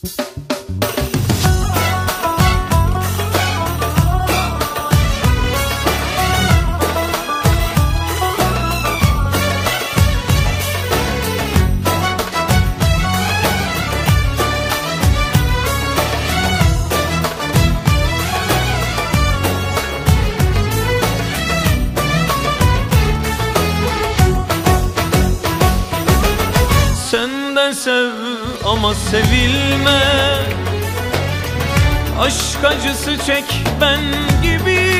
Sen de sev ama sevilme, aşk acısı çek ben gibi.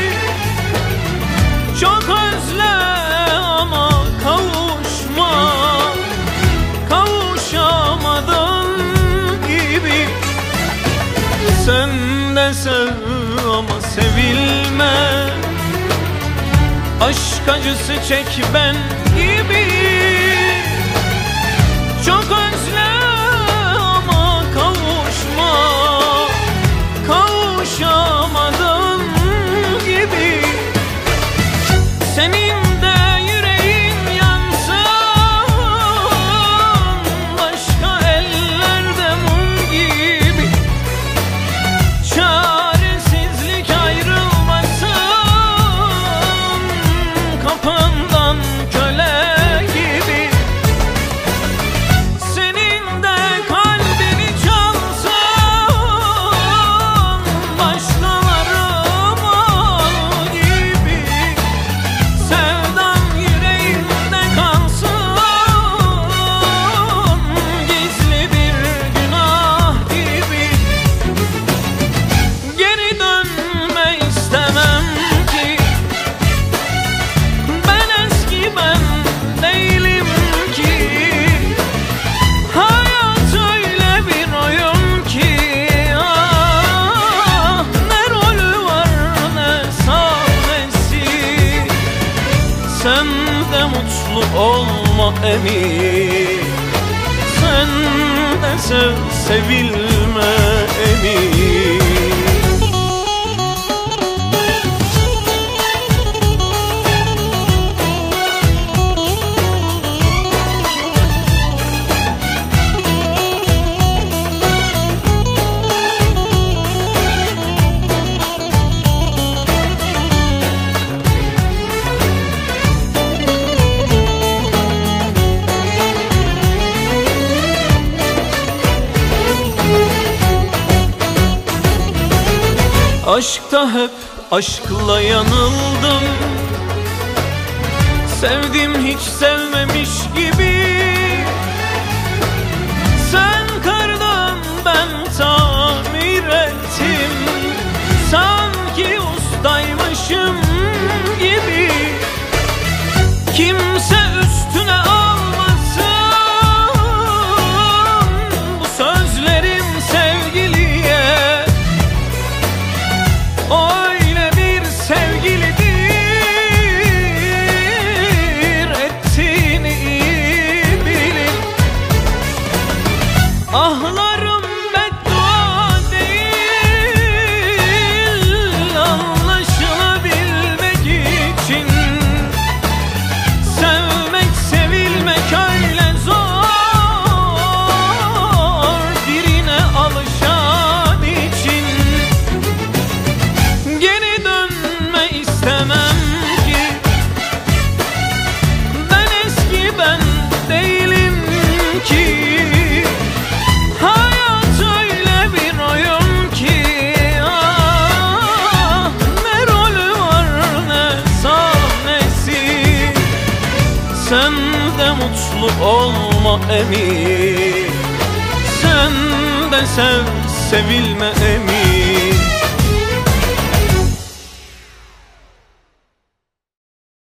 Çok özle ama kavuşma, kavuşamadığın gibi. Sen de sev ama sevilme, aşk acısı çek ben gibi. Çok özle ama kavuşma, kavuşamadığın gibi. Senin de yüreğin yansın başka ellerde mum gibi. Çaresizlik ayrılmasın kapından köle gibi. Sen de mutlu olma emin, sen de sev, sevilme emin. Aşkta hep aşkla yanıldım, sevdim hiç sevmemiş gibi. Sen kırdın ben tamir ettim, sanki ustaymışım gibi. Kimse üstüne almasın bu sözlerim sevgiliye. Öyle bir sevgilidir, ettiğini iyi bilin. Ahlarım beddua değil, anlaşılabilmek için. Sevmek sevilmek öyle zor, birine alışan için. Geri dönme istemem ki, ben eski ben değilim ki. Hayat öyle bir oyun ki, ah, ne rolü var ne sahnesi. Sen de mutlu olma emin, sen de sev, sevilme emin.